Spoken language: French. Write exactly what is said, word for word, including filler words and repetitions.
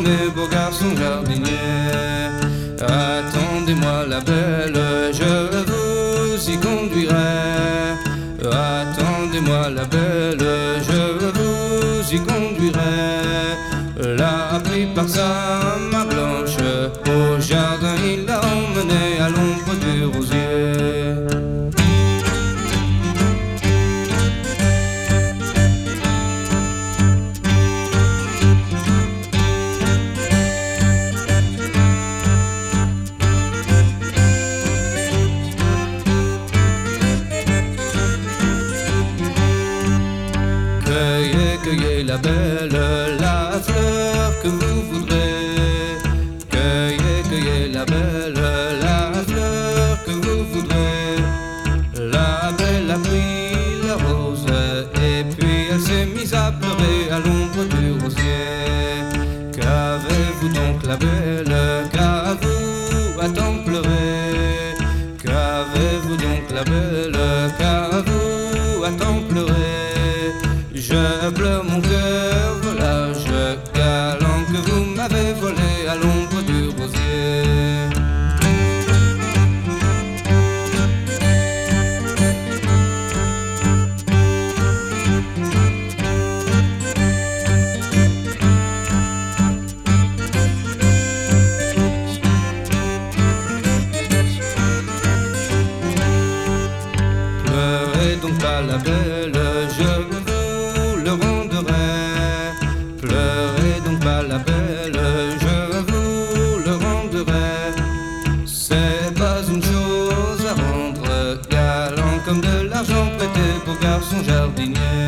prêter beau garçon jardinier. Attendez-moi la belle, je vous y conduirai. Attendez-moi la belle, je vous y conduirai. L'a pris par sa main blanche, au jardin il l'a emmené à l'ombre du rosier. Cueillez, cueillez la belle, la fleur que vous voudrez. Cueillez, cueillez la belle, la fleur que vous voudrez. La belle a pris la rose et puis elle s'est mise à pleurer à l'ombre du rosier. Qu'avez-vous donc la belle, qu'avez-vous à tant pleurer? Qu'avez-vous donc la belle, qu'avez-vous à tant pleurer? Je pleure mon cœur volage galant que vous m'avez volé à l'ombre du rosier. Pleurez donc pas la belle, je le rendrai. Pleurez donc pas la belle, je vous le rendrai. C'est pas une chose à rendre galant comme de l'argent prêté pour garçon jardinier.